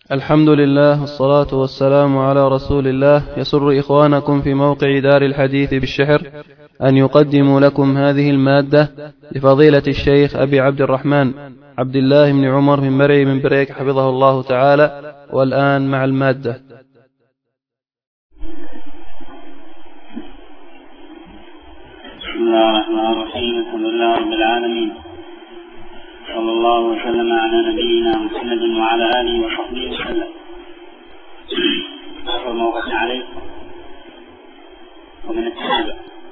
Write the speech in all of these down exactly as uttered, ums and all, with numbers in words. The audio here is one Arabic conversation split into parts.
الحمد لله والصلاة والسلام على رسول الله. يسر إخوانكم في موقع دار الحديث بالشحر أن يقدموا لكم هذه المادة لفضيلة الشيخ أبي عبد الرحمن عبد الله بن عمر من مرعي من بريك حفظه الله تعالى. والآن مع المادة. بسم الله الرحمن الرحيم. الحمد لله رب العالمين، صلى الله وسلم على نبينا محمد وعلى آله وصحبه وسلم. أخذ موقفنا عليه ومن التنازع.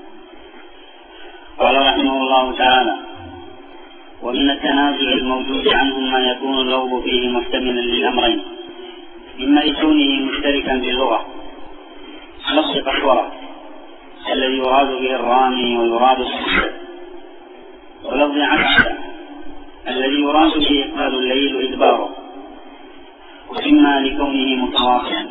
قال رحمه الله تعالى: ومن التنازع الموجود عنهم ما يكون اللفظ فيه محتملا للأمرين، إما لكونه مشتركا باللغة لفظ قشورة الذي يراد به الرامي ويراد السحر، ولفظ عشرة الذي يراد به إقبال الليل وإدباره، وإما لكونه متواصلا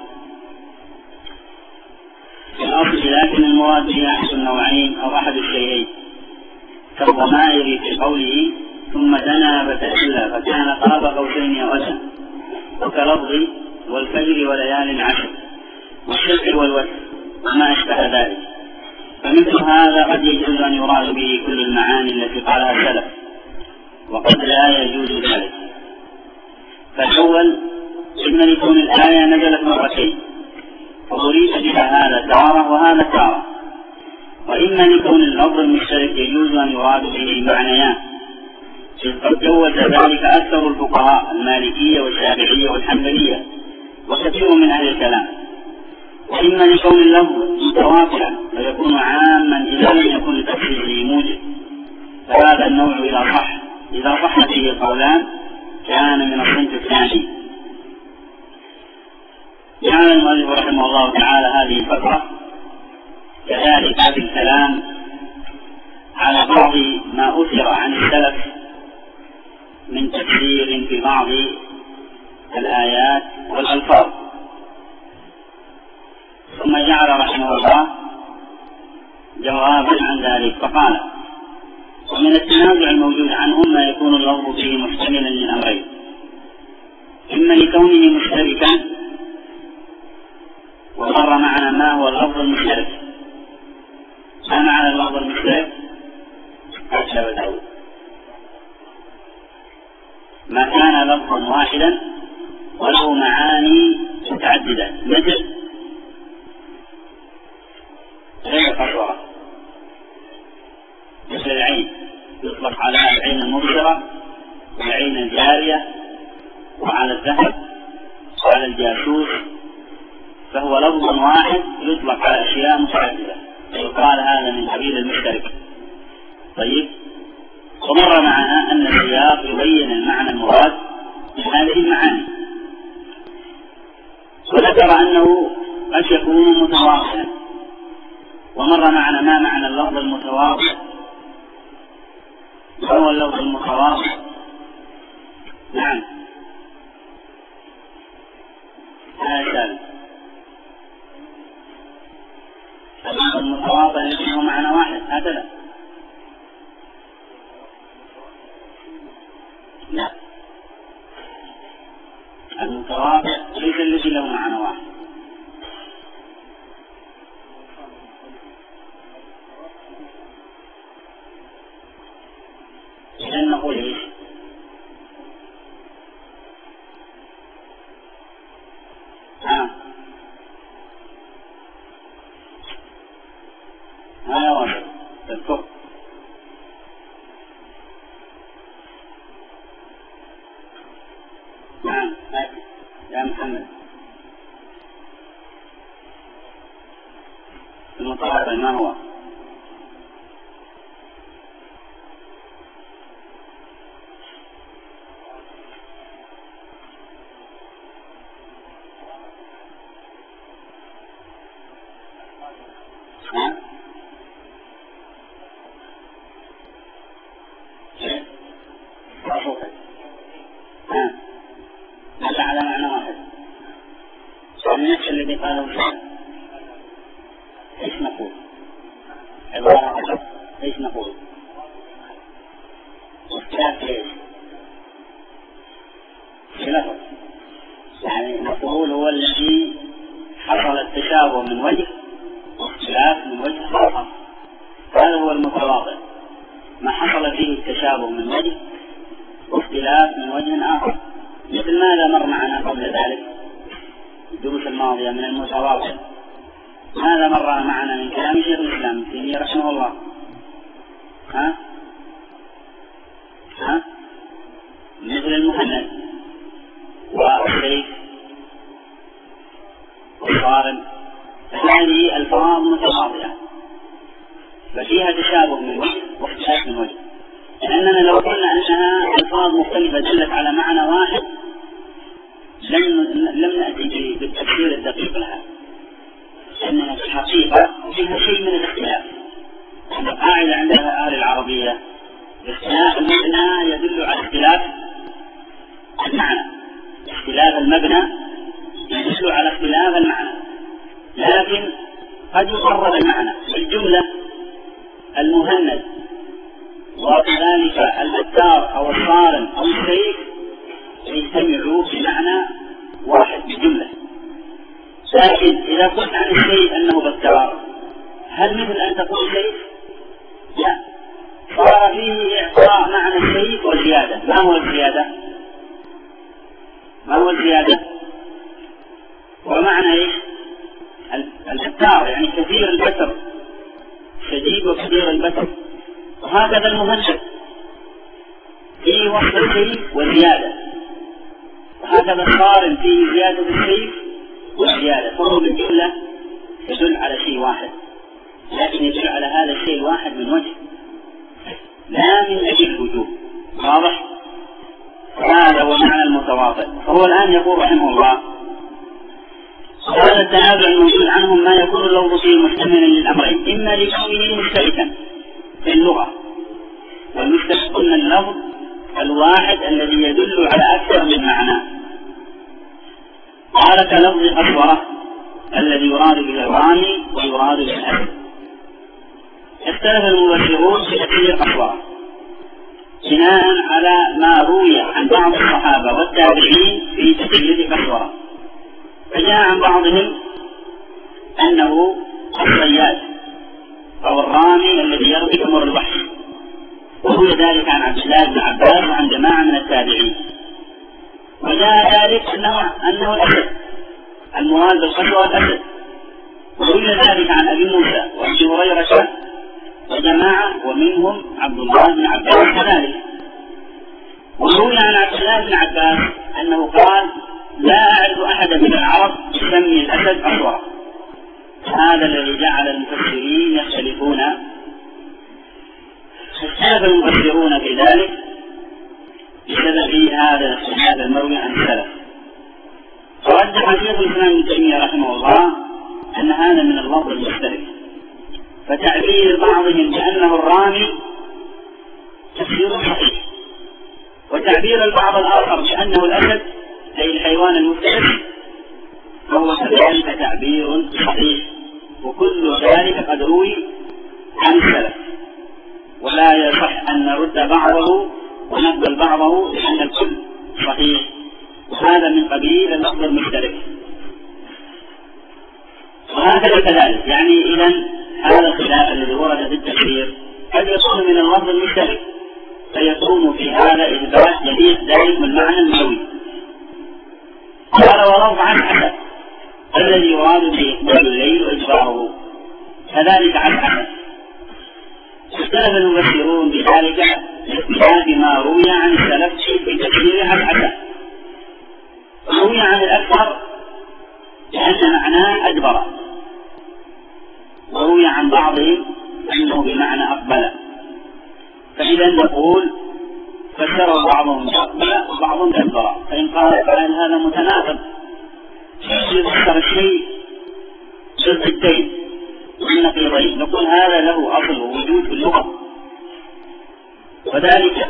في الأصل، لكن المراد به أحد النوعين أو أحد الشيئين، كالضمائر في قوله ثم دنا فتألى فكان قاب قوسين أو أدنى، وكلفظ والفجر وليال عشر والشفع والوتر وما أشبه ذلك. فمثل هذا قد يجوز أن يراد به كل المعاني التي قالها السلف، وقد لا يجوز ذلك. فالأول إن لكون الآية نزلت مرتين فأريد بها هذا تارة وهذا تارة، وإما لكون اللفظ المشترك يجوز أن يراد به المعنيان، إذ قد جوز ذلك أكثر الفقهاء المالكية والشافعية والحنبلية وكثير من أهل الكلام. وإما لكون اللفظ متوافقا فيكون عاما إذا لم يكن لتفسيره موجب، فهذا النوع إذا صح إذا صح فيه قولان كان من الصنف الثاني. جعل المؤلف رحمه الله تعالى هذه الفقرة كذلك في الكلام على بعض ما أثر عن السلف من تفسير في بعض الآيات والألفاظ، ثم جعل رحمه الله جوابا عن ذلك فقال: ومن التنازع الموجود عنهم ما يكون اللفظ فيه محتملا للأمرين، إما لكونه مشتركا، ومر معنا ما هو اللفظ المشترك. ما معنى اللفظ المشترك؟ ما كان لفظا واحدا وله معاني متعددة، مثل غير قشورة، مثل العين يطلق على العين المبصرة والعين الجارية وعلى الذهب وعلى الجاسوس، فهو لفظ واحد يطلق على أشياء متعددة، يقال هذا من قبيل المشترك. طيب، ومر معنا أن السياق يبين المعنى المراد من هذه المعاني، وذكر أنه قد يكون متواصلا. ومر معنا ما معنى اللفظ المتواصل، وهو اللفظ المتواصل. نعم، هذا اللفظ المتواصل الذي هو معنى واحد هكذا. لا، المتواصل ليس الذي له معنى واحد. إذن نقول إيش؟ ها هذا واحد تذكر. نعم يا محمد، المتواصل ما هو؟ هذا على معنى واحد. النفس الذي قاله الشيخ ايش نقول؟ عبارة أخرى ايش نقول؟ اختلاف ايش؟ في لفظ يعني نقول هو الذي حصل التشابه من وجه واختلاف من وجه آخر، هذا هو المتواضع، ما حصل فيه التشابه من وجه واختلاف من وجه آخر. مثل ماذا مر معنا قبل ذلك الدروس الماضية من المتواضع؟ ماذا مر معنا من كلام شيخ الإسلام ابن تيمية رحمه الله؟ ها؟ ها؟ مثل المهند والسيف والصارم، هذه الفاظ متواضعة ففيها تشابه من وجه واختلاف من وجه. لأننا لو قلنا أنها ألفاظ مختلفة دلت على معنى واحد لم لم نأتي بالتفسير الدقيق لها، لأنها في الحقيقة فيها شيء من الاختلاف. القاعدة عند أهل العربية اختلاف المبنى يدل على اختلاف المعنى، اختلاف المبنى يدل على اختلاف المعنى، لكن قد يقرب المعنى. الجملة المهند وكذلك البتار أو الصارم أو السيف يجتمعوا بمعنى واحد بجملة، لكن إذا قلت عن السيف أنه بتار هل مثل أن تقول سيف؟ لا، صار فيه إعطاء معنى السيف والزيادة. ما هو الزيادة؟ ما هو الزيادة؟ ومعنى إيش؟ البتار يعني كثير البتر، شديد وكثير البتر. وهكذا المهند فيه وصف السيف وزيادة، وهكذا الصارم فيه زيادة السيف وزيادة، فهو بالجملة يدل على شيء واحد، لكن يدل على هذا الشيء الواحد من وجه لا من أجل الوجوه. واضح؟ هذا هو معنى المتواضع. فهو الآن يقول رحمه الله: هذا التنازع الموجود عنهم ما يكون اللفظ فيه محتملا للأمرين، إما لكونه مشتركا في اللغة، والمشترك قلنا اللفظ الواحد الذي يدل على أكثر من معنى، قال كلفظ أسورة الذي يراد به الرامي ويراد به الأسد. اختلف المبشرون في تفسير أسورة بناء على ما روي عن بعض الصحابة والتابعين في تفسير أسورة، فجاء عن بعضهم أنه الصياد أو الرامي الذي يرمي أمر الوحش، وهو ذلك عن عبد الله بن عباس وعن جماعة من التابعين. وجاء ذلك أنه, أنه الأسد، المراد بالقسوة الأسد، وروي ذلك عن أبي موسى وأبي هريرة وجماعة ومنهم عبد الله بن عباس كذلك. وروي عن عبد الله بن عباس أنه قال: لا أعرف أحدا من العرب يسمي الأسد أسورة. هذا الذي جعل المفسرين يختلفون، اختلف المفسرون في ذلك بسبب هذا الاختلاف المروي عن السلف. فرجح شيخ الإسلام ابن تيمية رحمه الله أن هذا من اللفظ المشترك، فتعبير بعضهم بأنه الرامي تفسير صحيح، وتعبير البعض الآخر بأنه الأسد أي الحيوان المفترس فهو كذلك تعبير صحيح، وكل ذلك قد روي عن السلف، ولا يصح أن نرد بعضه ونقبل بعضه لأن الكل صحيح، وهذا من قبيل اللفظ المشترك. وهكذا كذلك، يعني إذن هذا الخلاف الذي ورد في التفسير قد يكون من اللفظ المشترك، فيكون في هذا إثبات جديد ذلك من معنى المروي. قال: ولفظ عن حسن الذي يراد به إقبال الليل وإجباره، كذلك عن حسن. اختلف المفسرون بذلك لاختلاف ما روي عن السلف في تفسير عن حسن. روي عن الأكثر لأن معناه أدبر، وروي عن بعضهم أنه بمعنى أقبل. فإذا نقول فسر بعضهم بأقبل وبعضهم بأدبر، فإن قال فإن هذا متناقض يفسر الشيء بالضدين والنقيضين، نقول هذا له أصل ووجود في اللغة، وذلك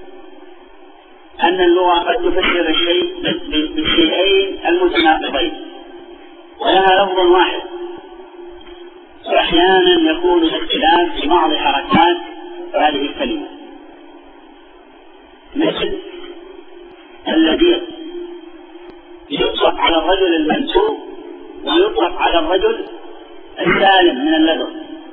أن اللغة قد تفسر الشيء بالشيئين المتناقضين ولها لفظ واحد، وأحيانا يكون الاختلاف في بعض حركات هذه الكلمة، مثل الذي يطلق على على الرجل المنسوب ويطلق على الرجل السالم من اللدغ.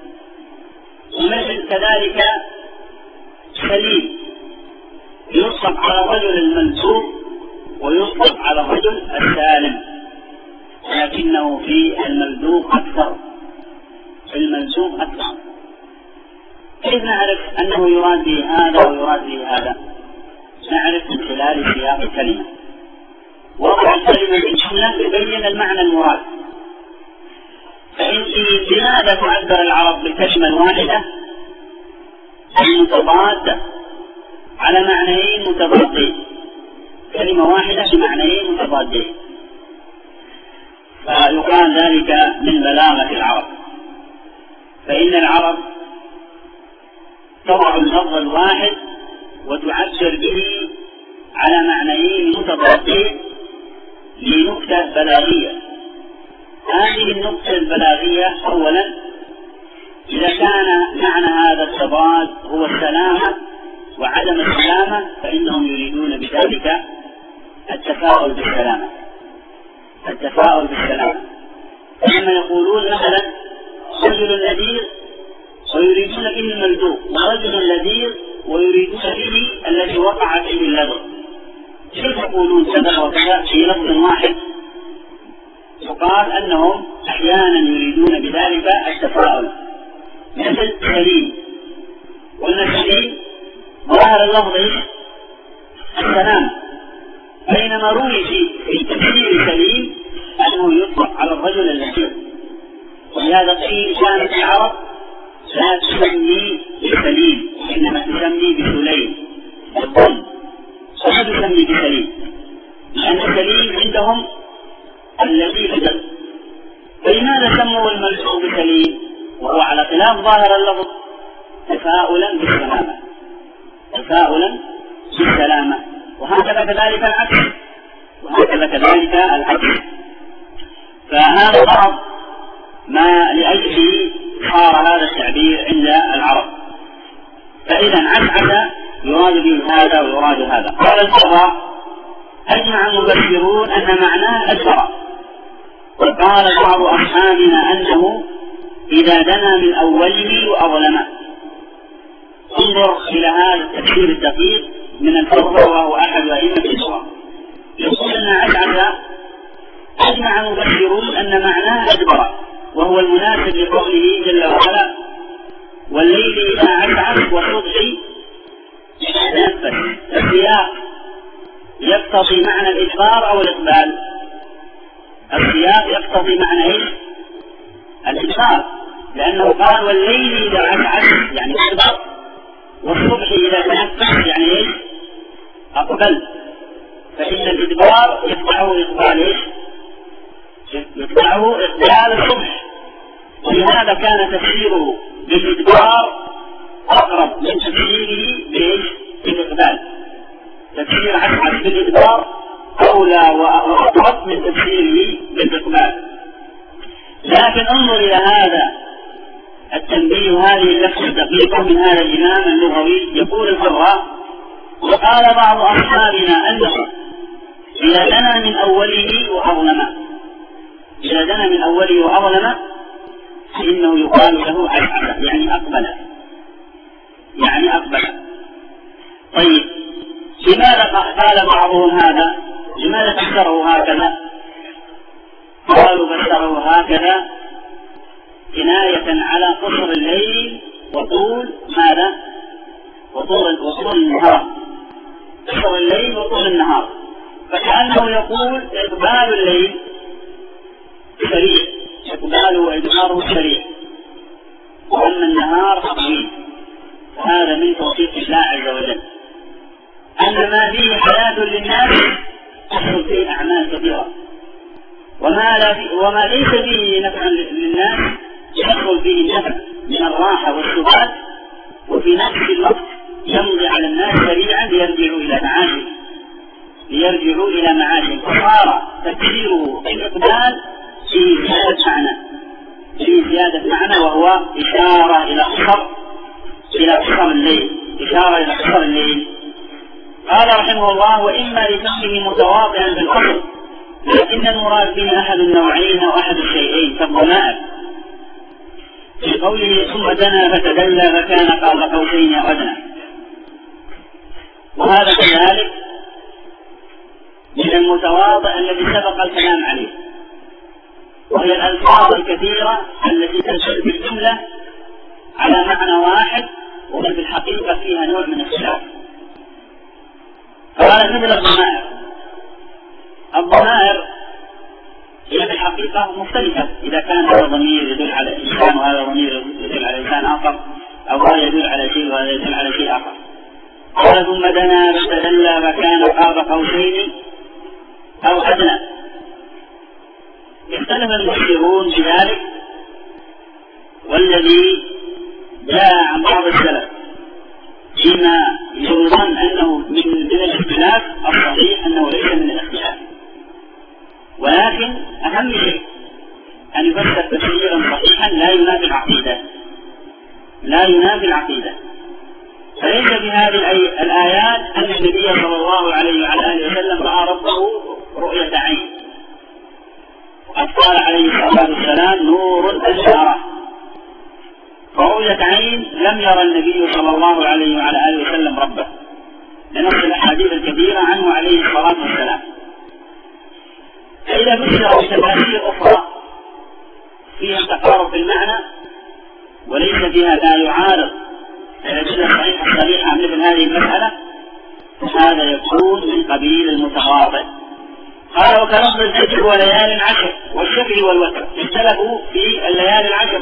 ومثل كذلك سليم يطلق على الرجل المنسوب ويطلق على الرجل السالم، لكنه في الملدوغ أكثر، في المنسوب أكثر. كيف نعرف أنه يراد به هذا ويراد به هذا؟ نعرف من خلال سياق الكلمة. وضع الكلمة بالجملة يبين المعنى المراد. فإن لماذا تعبر العرب بالكلمة الواحدة المتضادة على معنيين متضادين؟ كلمة واحدة بمعنيين متضادين، فيقال ذلك من بلاغة العرب. فإن العرب تضع اللفظ الواحد وتعبر به على معنيين متضادين لنكتة بلاغية. هذه النكتة البلاغية أولا إذا كان معنى هذا التضاد هو السلامة وعدم السلامة فإنهم يريدون بذلك التفاؤل بالسلامة، التفاؤل بالسلامة. فلما يقولون مثلا رجل نذير ويريدون به الملدوغ، ورجل نذير ويريدون به الذي وقع فيه اللدغ، كيف يقولون كذا وكذا في لفظ واحد؟ يقال أنهم أحيانا يريدون بذلك التفاؤل. مثل سليم، قلنا سليم ظاهر اللفظ السلام، بينما روي في تفسير سليم أنه يطلق على الرجل النذير. ولهذا قيل كانت العرب لا تسمي بسليم إنما تسمي بسليم الظن، ولا تسمي بسليم، لأن سليم عندهم الذي بدل. فلماذا سموا الملسوع بسليم وهو على خلاف ظاهر اللفظ؟ تفاؤلا بالسلامة، تفاؤلا بالسلامة. وهكذا كذلك العكس، وهكذا كذلك العكس. فهذا بعض ما لأجله صار هذا التعبير عند العرب. فإذا عسعس يراد به هذا ويراد هذا. قال الفقهاء أجمع المفسرون أن معناه أسرع، وقال بعض أصحابنا أنه إذا دنا من أوله وأظلمه. انظر إلى هذا التفسير الدقيق من الفقهاء وهو أحد أئمة اللغة. يقول أن عسعس أجمع المفسرون أن معناه أدبر، وهو المناسب لقوله جل وعلا والليل إذا عسعس والصبح إذا تنفس. السياق يقتضي معنى الإجبار أو الإقبال؟ السياق يقتضي معنى إيش؟ الإجبار، لأنه قال والليل إذا عسعس يعني أدبر، والصبح إذا تنفس يعني إيش؟ أقبل. فإن الإدبار يتبعه إقبال إيش؟ يتبعه إقبال الصبح. ولهذا كان تفسيره بالإدبار أقرب من تفسيره بإيش؟ بالإقبال. تفسير عسعس بالإدبار أولى وأقرب من تفسيره بالإقبال. لكن انظر إلى هذا التنبيه، هذه اللفظة الدقيقة من هذا الإمام اللغوي. يقول الفقهاء وقال بعض أصحابنا أنه إذا دنا من أوله وأظلم، إذا دنا من أوله وأظلم فإنه يقال له عسعس يعني أقبل، يعني أقبل. طيب لماذا قال بعضهم هذا؟ لماذا فسره هكذا؟ قالوا فسره هكذا كناية على قصر الليل وطول ماذا؟ وطول, وطول النهار. قصر الليل وطول النهار، فكأنه يقول إقبال الليل سريع، إقباله وإدباره سريع، وأن النهار طويل. وهذا من توفيق الله عز وجل أن ما فيه حياة للناس تحصل فيه أعمال كثيرة، وما, لا في وما ليس فيه نفع للناس يحصل فيه النفع من الراحة والسبات، وفي نفس الوقت يمضي على الناس سريعا ليرجعوا إلى معاشهم، ليرجعوا إلى معاشهم. فصار تفسيره بالإقبال فيه زيادة معنى، فيه زيادة معنى، وهو إشارة إلى قصر إلى قصر الليل، إشارة إلى قصر الليل. قال رحمه الله وإما لكونه متواضعا بالقصر لكن المراد به أحد النوعين أو أحد الشيئين كالضمائر في قوله ثم دنا فتدلى فكان قاب قوسين أو أدنى، وهذا كذلك من المتواضع الذي سبق الكلام عليه، وهي الألفاظ الكثيرة التي تدل بالجملة على معنى واحد وفي الحقيقة فيها نوع من الخلاف. فهذا مثل الضمائر. الضمائر هي في الحقيقة مختلفة، إذا كان هذا ضمير يدل على إنسان وهذا ضمير يدل على إنسان آخر، أو هذا يدل على شيء وهذا يدل على شيء آخر. قال ثم دنا فتدلى فكان قاب قوسين أو أدنى. اختلف المفسرون في ذلك، والذي جاء عن بعض السلف فيما يظن أنه من الاختلاف الصحيح أنه ليس من الاختلاف، ولكن أهم شيء أن يفسر تفسيرا صحيحا لا ينافي العقيدة، لا ينافي العقيدة. فليس في هذه الآيات أن النبي صلى الله عليه وعلى آله وسلم رأى ربه رؤية عين، وقد قال عليه الصلاة والسلام نور أشعره، فرؤية عين لم يرى النبي صلى الله عليه وعلى آله وسلم ربه لنص الأحاديث الكثيرة عنه عليه الصلاة والسلام. فإذا فسروا تفاسير أخرى فيها تقارب في المعنى وليس فيها لا يعارض الأدلة الصحيحة الصريحة مثل هذه المسألة، فهذا يكون من قبيل المتواضع. قال وكلفظ الفجر وليال عشر والشفع والوتر، اختلفوا في الليالي العشر،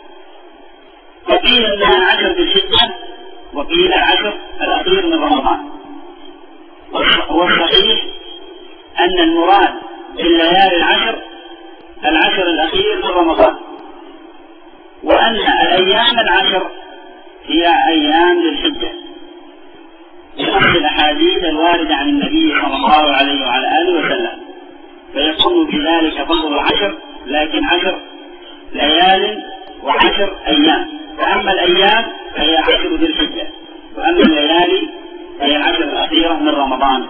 وقيل انها عشر ذي الحجة وقيل العشر الأخير من رمضان. والصحيح أن المراد بالليالي العشر العشر الأخير من رمضان، وأن الأيام العشر هي أيام ذي الحجة بنص الأحاديث الواردة عن النبي صلى الله عليه وعلى آله وسلم، فيكون بذلك فضل العشر، لكن عشر ليال وعشر أيام. فأما الأيام فهي عشر ذي الحجة، وأما الليالي فهي العشر الأخيرة من رمضان.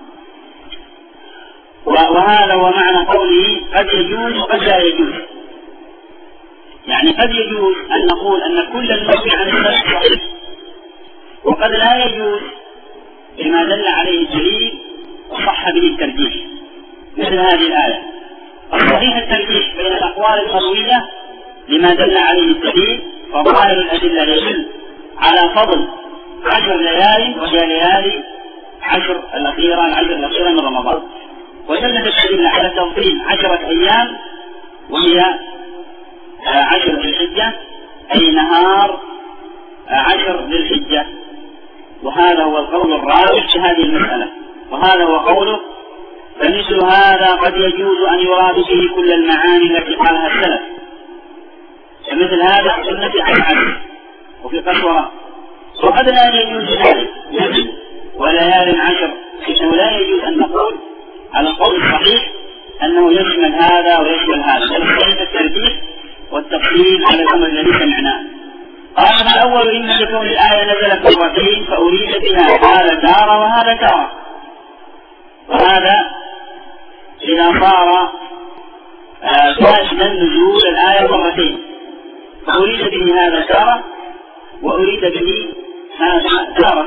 وهذا هو معنى قوله قد يجوز وقد لا يجوز، يعني قد يجوز أن نقول أن كل المروي عن السلف صحيح، وقد لا يجوز بما دل عليه الدليل وصح به الترجيح، مثل هذه الآية. الصحيح الترجيح بين الأقوال المروية لما دل عليه الدليل، فظاهر الأدلة يدل على فضل عشر ليال وهي ليالي عشر الأخيرة العشر الأخيرة من رمضان، ودلت الأدلة على تفضيل عشرة أيام وهي عشر ذي الحجة أي نهار عشر ذي الحجة. وهذا هو القول الراجح في هذه المسألة، وهذا هو قوله فمثل هذا قد يجوز أن يراد به كل المعاني التي قالها السلف. فمثل هذا قلنا في عشر وفي قسورة، وقد لا يجوز ذلك وليال عشر، إنه لا يجوز أن نقول على القول الصحيح أنه يشمل هذا ويشمل هذا، بل يحتاج الترتيب والتفصيل على الأمر الذي سمعناه. قال الأول إن لكون الآية نزلت مرتين فأريد بها هذا تارة وهذا تارة، وهذا إذا صار فاسدا نزول الآية مرتين، فأريد به هذا تارة وأريد به هذا تارة.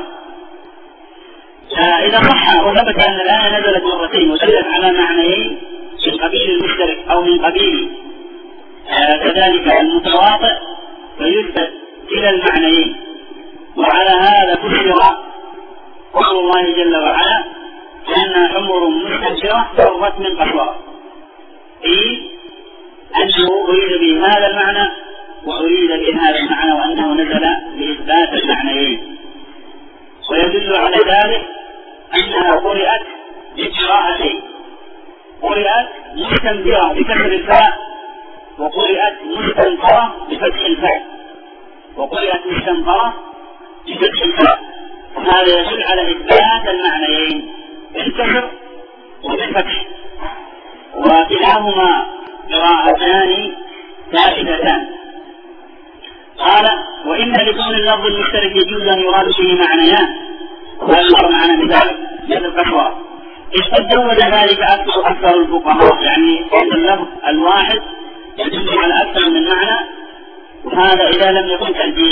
إذا صح وثبت أن الآية نزلت مرتين ودلت على معنيين من قبيل المشترك أو من قبيل كذلك المتواطئ، فيثبت إلى المعنيين. وعلى هذا فسر قول الله جل وعلا أنها حمر مستنفرة فرت من قسورة، إذ أنه أريد به هذا المعنى وأريد به هذا المعنى، وأنه نزل بإثبات المعنيين. ويدل على ذلك أنها قرأت بقراءتين، قرأت مستنفرة بكسر الفاء، وقرأت مستنفرة بفتح الفاء، وقرأت مستنفرة بفتح الفاء. وهذا يدل على إثبات المعنيين بالكسر وبالفتح، وكلاهما قراءتان ثابتتان. قال وإن لكون اللفظ المشترك يجوز أن يراد به معنيان، وهذا مر معنا مثال مثل القسوة، إذ قد جوز ذلك أكثر أكثر الفقهاء، يعني أن اللفظ الواحد يدل على أكثر من معنى، وهذا إذا لم يكن تلبيس،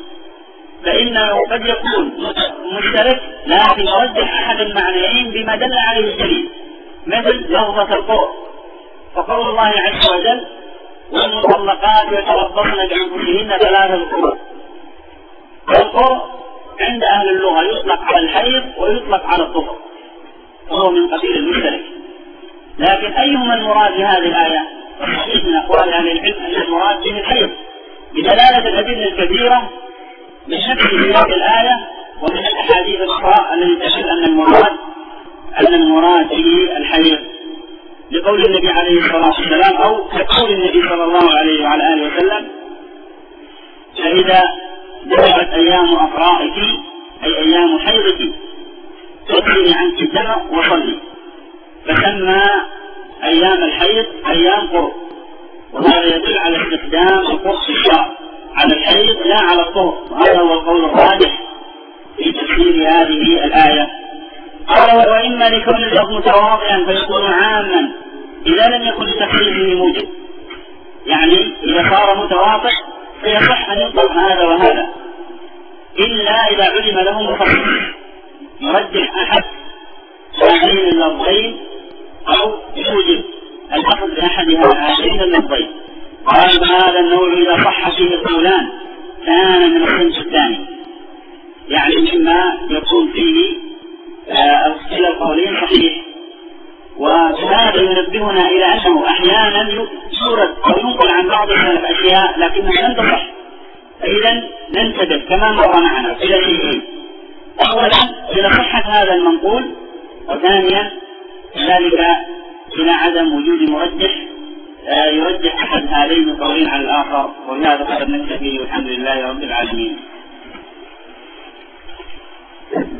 فإنه قد يكون مشترك لكن يرجح أحد المعنيين بما دل عليه الدليل، مثل لفظة القرء، فقول الله عز وجل والمطلقات يتربصن بأنفسهن ثلاثة قروء. القرء عند أهل اللغة يطلق على الحيض ويطلق على الطهر، وهو من قبيل المشترك. لكن أيهما المراد بهذه الآية؟ من أقوال أهل العلم أن المراد به الحيض بدلالة الأدلة الكثيرة من نفس سياق الآية ومن الأحاديث الأخرى التي تشهد أن المراد أن المراد به الحيض، لقول النبي عليه الصلاة والسلام أو كقول النبي صلى الله عليه وعلى آله وسلم: فإذا ذهبت أيام أفرائك أي أيام حيضك فاغسلي عنك الدم وصلي، فسمى أيام الحيض أيام قرء، وهذا يدل على استخدام القرء في الشرع على الحيض لا على الطهر، وهذا هو القول الراجح في تفسير هذه الآية. قال: وإما لكون اللفظ متواضعا فيكون عاما إذا لم يكن لتخصيصه موجب، يعني إذا صار متواضع فيصح أن يطلق هذا وهذا، إلا إذا علم له مخصص يرجح أحد هذين اللفظين أو يوجب الأخذ بأحد هذين اللفظين. قال: هذا النوع إذا صح فيه القولان كان من الصنف الثاني، يعني مما يكون فيه كلا القولين صحيح. وهذا ينبهنا إلى أنه أحيانا يورد أو ينقل عن بعض الأشياء لكنها لم تصح، فإذا ننتبه كما مر معنا إلى شيئين: أولا إلى صحة هذا المنقول، وثانيا ذلك إلى عدم وجود مرجح يرجح أحد هذين القولين على الآخر. وبهذا قد نكتفي، والحمد لله رب العالمين.